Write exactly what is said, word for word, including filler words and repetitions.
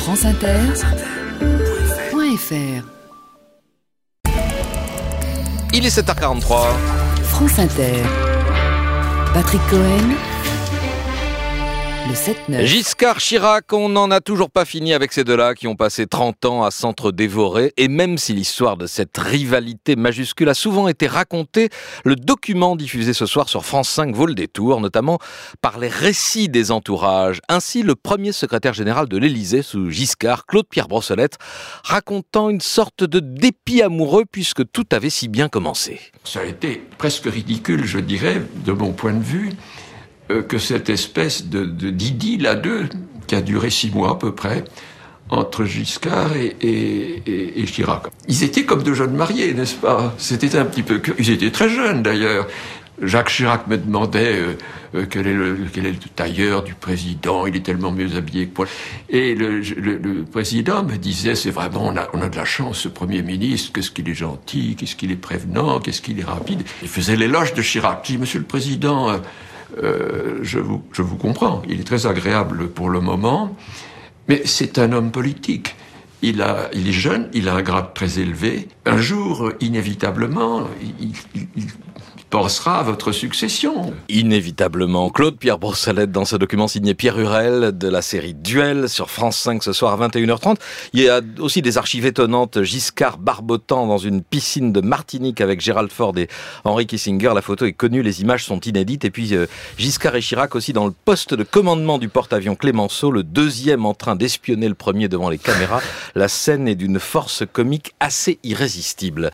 France Inter point F R. Il est sept heures quarante-trois. France Inter. Patrick Cohen. Le sept neuf. Giscard, Chirac, on n'en a toujours pas fini avec ces deux-là qui ont passé trente ans à s'entre-dévorer. Et même si l'histoire de cette rivalité majuscule a souvent été racontée, le document diffusé ce soir sur France cinq vaut le détour, notamment par les récits des entourages. Ainsi, le premier secrétaire général de l'Élysée sous Giscard, Claude-Pierre Brossolette, racontant une sorte de dépit amoureux puisque tout avait si bien commencé. Ça a été presque ridicule, je dirais, de mon point de vue, que cette espèce de, de, d'idylle à deux, qui a duré six mois à peu près, entre Giscard et, et, et, et Chirac. Ils étaient comme deux jeunes mariés, n'est-ce pas ? C'était un petit peu... Ils étaient très jeunes, d'ailleurs. Jacques Chirac me demandait euh, euh, quel, est le, quel est le tailleur du président, il est tellement mieux habillé que moi. Et le, le, le président me disait, c'est vraiment, on a, on a de la chance, ce Premier ministre, qu'est-ce qu'il est gentil, qu'est-ce qu'il est prévenant, qu'est-ce qu'il est rapide. Il faisait l'éloge de Chirac. Je dis, Monsieur le Président... Euh, Euh, je vous, je vous comprends, il est très agréable pour le moment, mais c'est un homme politique. Il a, il est jeune, il a un grade très élevé. Un jour, inévitablement, il, il, il pensera à votre succession. Inévitablement. Claude-Pierre Brossolette dans ce document signé Pierre Hurel de la série Duel sur France cinq ce soir à vingt et une heures trente. Il y a aussi des archives étonnantes. Giscard barbotant dans une piscine de Martinique avec Gerald Ford et Henry Kissinger. La photo est connue, les images sont inédites. Et puis euh, Giscard et Chirac aussi dans le poste de commandement du porte-avions Clémenceau, le deuxième en train d'espionner le premier devant les caméras. La scène est d'une force comique assez irrésistible.